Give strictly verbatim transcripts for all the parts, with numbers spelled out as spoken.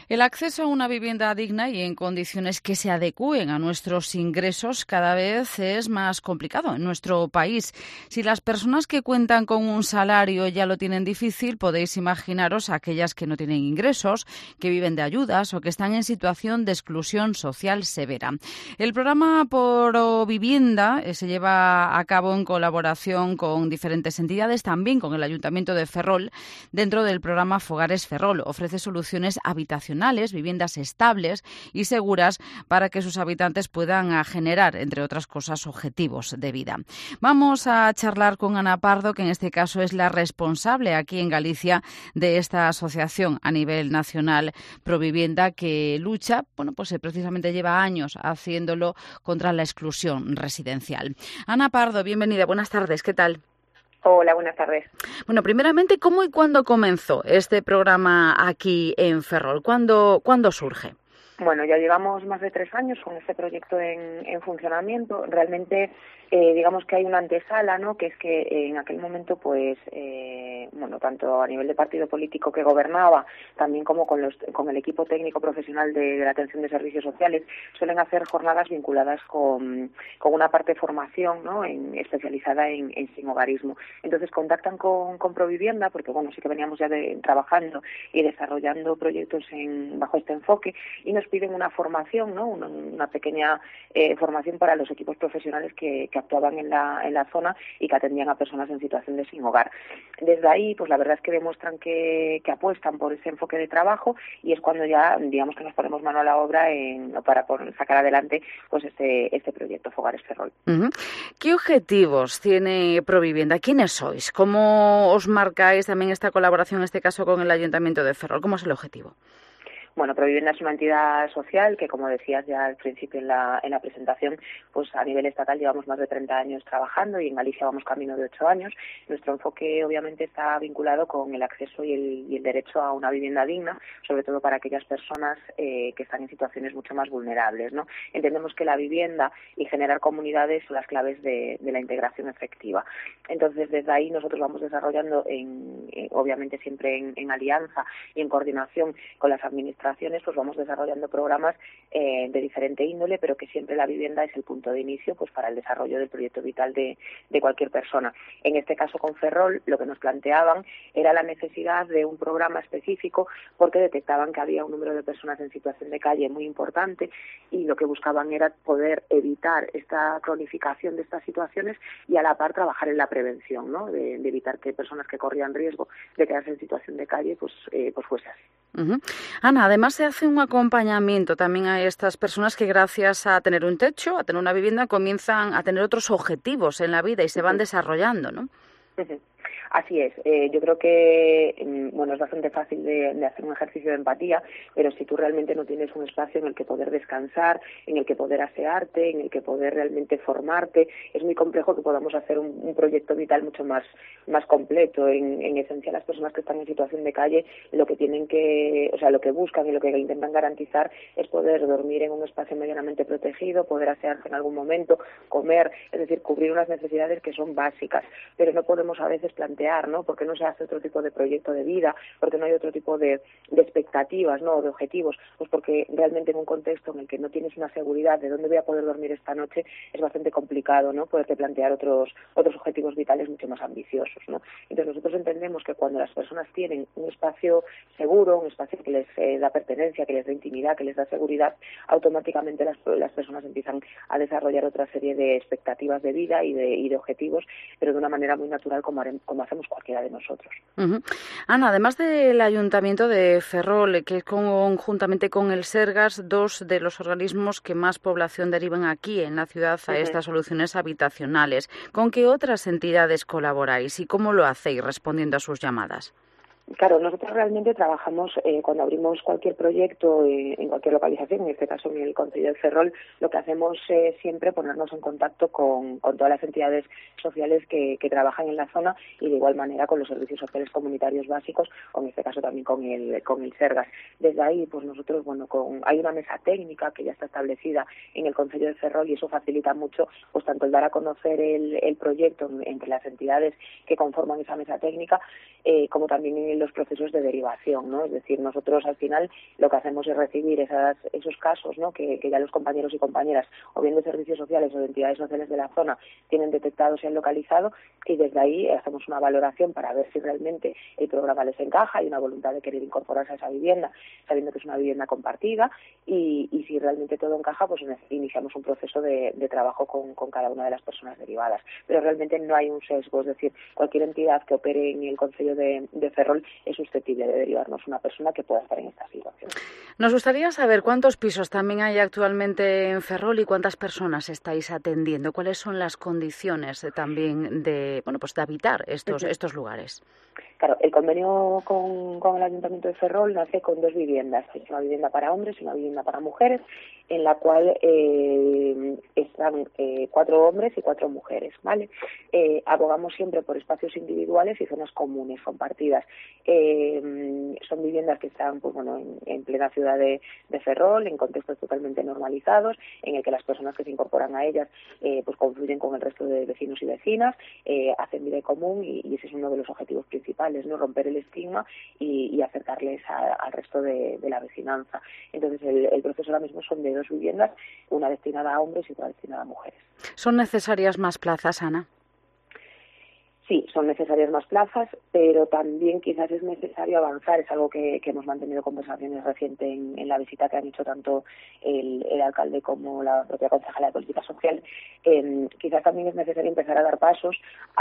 El acceso a una vivienda digna y en condiciones que se adecúen a nuestros ingresos cada vez es más complicado en nuestro país. Si las personas que cuentan con un salario ya lo tienen difícil, podéis imaginaros a aquellas que no tienen ingresos, que viven de ayudas o que están en situación de exclusión social severa. El programa Por Vivienda se lleva a cabo en colaboración con diferentes entidades, también con el Ayuntamiento de Ferrol, dentro del programa Fogares Ferrol. Ofrece soluciones habitacionales, viviendas estables y seguras para que sus habitantes puedan generar, entre otras cosas, objetivos de vida. Vamos a charlar con Ana Pardo, que en este caso es la responsable aquí en Galicia de esta asociación a nivel nacional Provivienda, que lucha, bueno, pues precisamente lleva años haciéndolo contra la exclusión residencial. Ana Pardo, bienvenida, buenas tardes, ¿qué tal? Hola, buenas tardes. Bueno, primeramente, ¿cómo y cuándo comenzó este programa aquí en Ferrol? ¿Cuándo, ¿cuándo surge? Bueno, ya llevamos más de tres años con este proyecto en, en funcionamiento. Realmente, eh, digamos que hay una antesala, ¿no? Que es que eh, en aquel momento, pues, eh, bueno, tanto a nivel de partido político que gobernaba, también como con, los, con el equipo técnico profesional de, de la atención de servicios sociales, suelen hacer jornadas vinculadas con, con una parte de formación, ¿no? En, especializada en, en sinhogarismo. Entonces contactan con, con Provivienda, porque, bueno, sí que veníamos ya de, trabajando y desarrollando proyectos en, bajo este enfoque, y nos piden una formación, ¿no? Una, una pequeña eh, formación para los equipos profesionales que, que actuaban en la, en la zona y que atendían a personas en situación de sin hogar. Desde ahí, pues la verdad es que demuestran que, que apuestan por ese enfoque de trabajo y es cuando ya, digamos, que nos ponemos mano a la obra en, para por sacar adelante pues este, este proyecto Fogares Ferrol. Uh-huh. ¿Qué objetivos tiene Provivienda? ¿Quiénes sois? ¿Cómo os marcáis también esta colaboración, en este caso con el Ayuntamiento de Ferrol? ¿Cómo es el objetivo? Bueno, Provivienda es una entidad social que, como decías ya al principio en la, en la presentación, pues a nivel estatal llevamos más de treinta años trabajando y en Galicia vamos camino de ocho años. Nuestro enfoque obviamente está vinculado con el acceso y el, y el derecho a una vivienda digna, sobre todo para aquellas personas eh, que están en situaciones mucho más vulnerables, ¿no? Entendemos que la vivienda y generar comunidades son las claves de, de la integración efectiva. Entonces, desde ahí nosotros vamos desarrollando, en, eh, obviamente siempre en, en alianza y en coordinación con las administraciones, pues vamos desarrollando programas eh, de diferente índole, pero que siempre la vivienda es el punto de inicio pues para el desarrollo del proyecto vital de, de cualquier persona. En este caso con Ferrol, lo que nos planteaban era la necesidad de un programa específico porque detectaban que había un número de personas en situación de calle muy importante y lo que buscaban era poder evitar esta cronificación de estas situaciones y a la par trabajar en la prevención, ¿no? De, de evitar que personas que corrían riesgo de quedarse en situación de calle pues, eh, pues fuese así. Uh-huh. Ana, además se hace un acompañamiento también a estas personas que gracias a tener un techo, a tener una vivienda, comienzan a tener otros objetivos en la vida y se van uh-huh. desarrollando, ¿no? Uh-huh. Así es, eh, yo creo que bueno es bastante fácil de, de hacer un ejercicio de empatía, pero si tú realmente no tienes un espacio en el que poder descansar, en el que poder asearte, en el que poder realmente formarte, es muy complejo que podamos hacer un, un proyecto vital mucho más, más completo. En, en esencia, las personas que están en situación de calle lo que tienen que, o sea, lo que buscan y lo que intentan garantizar es poder dormir en un espacio medianamente protegido, poder asearse en algún momento, comer, es decir, cubrir unas necesidades que son básicas, pero no podemos a veces plantear, ¿no? Porque no se hace otro tipo de proyecto de vida, porque no hay otro tipo de, de expectativas, ¿no? De objetivos, pues porque realmente en un contexto en el que no tienes una seguridad de dónde voy a poder dormir esta noche es bastante complicado, ¿no? Poderte plantear otros otros objetivos vitales mucho más ambiciosos, ¿no? Entonces nosotros entendemos que cuando las personas tienen un espacio seguro, un espacio que les eh, da pertenencia, que les da intimidad, que les da seguridad, automáticamente las, las personas empiezan a desarrollar otra serie de expectativas de vida y de, y de objetivos, pero de una manera muy natural como, haremos, como hacemos cualquiera de nosotros. Uh-huh. Ana, además del Ayuntamiento de Ferrol, que es conjuntamente con el Sergas, dos de los organismos que más población derivan aquí en la ciudad a uh-huh. estas soluciones habitacionales, ¿con qué otras entidades colaboráis y cómo lo hacéis respondiendo a sus llamadas? Claro, nosotros realmente trabajamos eh, cuando abrimos cualquier proyecto eh, en cualquier localización, en este caso en el Concello de Ferrol, lo que hacemos es eh, siempre ponernos en contacto con, con todas las entidades sociales que, que trabajan en la zona y de igual manera con los servicios sociales comunitarios básicos, o en este caso también con el con el Sergas. Desde ahí, pues nosotros, bueno, con, hay una mesa técnica que ya está establecida en el Concello de Ferrol y eso facilita mucho, pues tanto el dar a conocer el, el proyecto entre las entidades que conforman esa mesa técnica, eh, como también el los procesos de derivación, ¿no? Es decir, nosotros al final lo que hacemos es recibir esas, esos casos, ¿no? Que, que ya los compañeros y compañeras, o bien de servicios sociales o de entidades sociales de la zona, tienen detectados y han localizado, y desde ahí hacemos una valoración para ver si realmente el programa les encaja, hay una voluntad de querer incorporarse a esa vivienda, sabiendo que es una vivienda compartida, y, y si realmente todo encaja, pues iniciamos un proceso de, de trabajo con, con cada una de las personas derivadas. Pero realmente no hay un sesgo, es decir, cualquier entidad que opere en el Concello de, de Ferrol es susceptible de derivarnos una persona que pueda estar en esta situación. Nos gustaría saber cuántos pisos también hay actualmente en Ferrol y cuántas personas estáis atendiendo. ¿Cuáles son las condiciones de, también de, bueno, pues de habitar estos, uh-huh. estos lugares? Claro, el convenio con, con el Ayuntamiento de Ferrol nace con dos viviendas. Es una vivienda para hombres y una vivienda para mujeres, en la cual eh, están eh, cuatro hombres y cuatro mujeres, ¿vale? Eh, abogamos siempre por espacios individuales y zonas comunes, compartidas. Eh, son viviendas que están, pues bueno, en, en plena ciudad de, de Ferrol, en contextos totalmente normalizados, en el que las personas que se incorporan a ellas eh, pues confluyen con el resto de vecinos y vecinas, eh, hacen vida en común, y, y ese es uno de los objetivos principales, ¿no? Romper el estigma y, y acercarles a, al resto de, de la vecinanza. Entonces el, el proceso ahora mismo son de dos viviendas, una destinada a hombres y otra destinada a mujeres. ¿Son necesarias más plazas, Ana? Sí, son necesarias más plazas, pero también quizás es necesario avanzar. Es algo que, que hemos mantenido conversaciones recientes en, en la visita que han hecho tanto el, el alcalde como la propia concejala de Política Social. Eh, quizás también es necesario empezar a dar pasos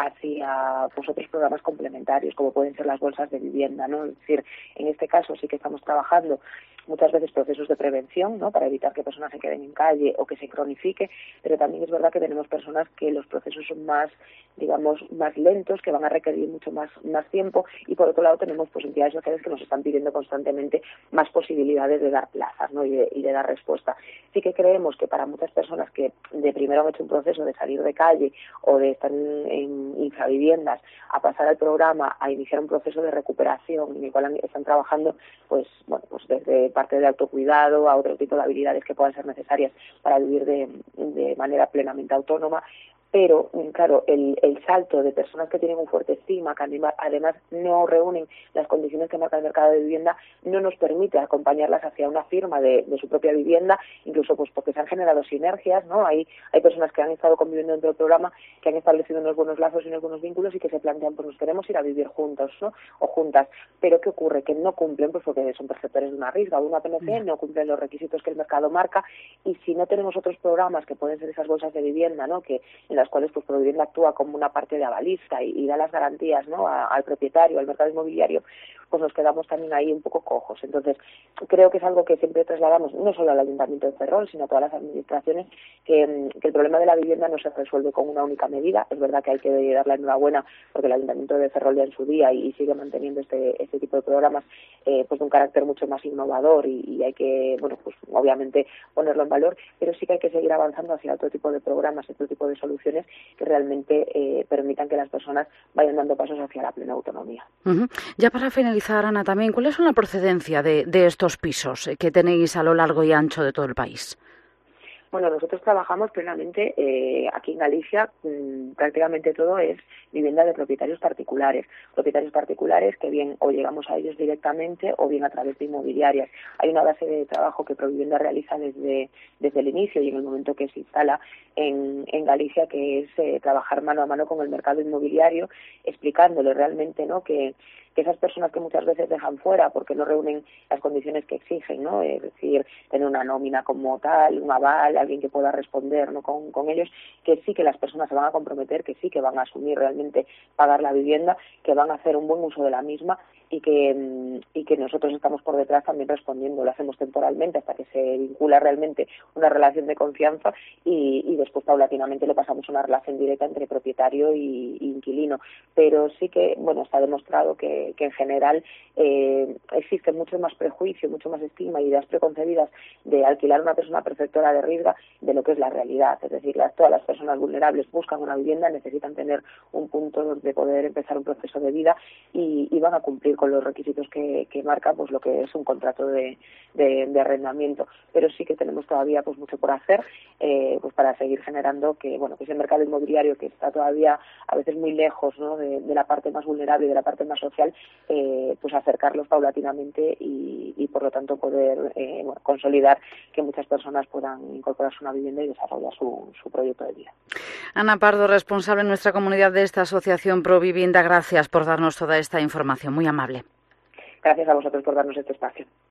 hacia pues, otros programas complementarios, como pueden ser las bolsas de vivienda, ¿no? Es decir, en este caso sí que estamos trabajando muchas veces procesos de prevención, ¿no? Para evitar que personas se queden en calle o que se cronifique, pero también es verdad que tenemos personas que los procesos son más, digamos, más lentos, que van a requerir mucho más, más tiempo, y por otro lado tenemos pues entidades sociales que nos están pidiendo constantemente más posibilidades de dar plazas, ¿no? y, de, y de dar respuesta. Sí que creemos que para muchas personas que de primero han hecho un proceso de salir de calle o de estar en, en infraviviendas a pasar al programa, a iniciar un proceso de recuperación en el cual están trabajando pues bueno pues desde parte de autocuidado a otro tipo de habilidades que puedan ser necesarias para vivir de, de manera plenamente autónoma. Pero, claro, el, el salto de personas que tienen un fuerte estigma, que además no reúnen las condiciones que marca el mercado de vivienda, no nos permite acompañarlas hacia una firma de, de su propia vivienda, incluso pues porque se han generado sinergias, ¿no? Hay, hay personas que han estado conviviendo dentro del programa, que han establecido unos buenos lazos y unos buenos vínculos y que se plantean, pues nos queremos ir a vivir juntos, ¿no? O juntas. Pero ¿qué ocurre? Que no cumplen, pues porque son perceptores de una risga o de una P N C, no cumplen los requisitos que el mercado marca, y si no tenemos otros programas que pueden ser esas bolsas de vivienda, ¿no? Que en las cuales pues Provivienda actúa como una parte de avalista y, y da las garantías, ¿no? a, al propietario, al mercado inmobiliario, pues nos quedamos también ahí un poco cojos. Entonces, creo que es algo que siempre trasladamos, no solo al Ayuntamiento de Ferrol, sino a todas las administraciones, que, que el problema de la vivienda no se resuelve con una única medida. Es verdad que hay que darle la enhorabuena porque el Ayuntamiento de Ferrol ya en su día y, y sigue manteniendo este, este tipo de programas eh, pues de un carácter mucho más innovador, y, y hay que, bueno, pues obviamente ponerlo en valor, pero sí que hay que seguir avanzando hacia otro tipo de programas, otro tipo de soluciones que realmente eh, permitan que las personas vayan dando pasos hacia la plena autonomía. Uh-huh. Ya para finalizar, Ana, también, ¿cuál es la procedencia de, de estos pisos que tenéis a lo largo y ancho de todo el país? Bueno, nosotros trabajamos plenamente eh, aquí en Galicia, mmm, prácticamente todo es vivienda de propietarios particulares, propietarios particulares que bien o llegamos a ellos directamente o bien a través de inmobiliarias. Hay una base de trabajo que Provivienda realiza desde, desde el inicio y en el momento que se instala en, en Galicia, que es eh, trabajar mano a mano con el mercado inmobiliario, explicándole realmente, ¿no?, que que esas personas que muchas veces dejan fuera porque no reúnen las condiciones que exigen, ¿no? Es decir, tener una nómina como tal, un aval, alguien que pueda responder, ¿no?, con, con ellos, que sí que las personas se van a comprometer, que sí que van a asumir realmente pagar la vivienda, que van a hacer un buen uso de la misma y que y que nosotros estamos por detrás también respondiendo. Lo hacemos temporalmente hasta que se vincula realmente una relación de confianza y, y después paulatinamente le pasamos una relación directa entre propietario y, y inquilino. Pero sí que, bueno, está demostrado que que en general eh, existe mucho más prejuicio, mucho más estigma y ideas preconcebidas de alquilar a una persona perceptora de riesgo de lo que es la realidad. Es decir, las, todas las personas vulnerables buscan una vivienda, necesitan tener un punto donde poder empezar un proceso de vida y, y van a cumplir con los requisitos que, que marca pues lo que es un contrato de, de, de arrendamiento. Pero sí que tenemos todavía pues mucho por hacer eh, pues para seguir generando que bueno que ese mercado inmobiliario que está todavía a veces muy lejos, ¿no?, de, de la parte más vulnerable y de la parte más social, social, eh, pues acercarlos paulatinamente y, y por lo tanto poder eh, bueno, consolidar que muchas personas puedan incorporarse a una vivienda y desarrollar su, su proyecto de vida. Ana Pardo, responsable en nuestra comunidad de esta asociación Provivienda, gracias por darnos toda esta información, muy amable. Gracias a vosotros por darnos este espacio.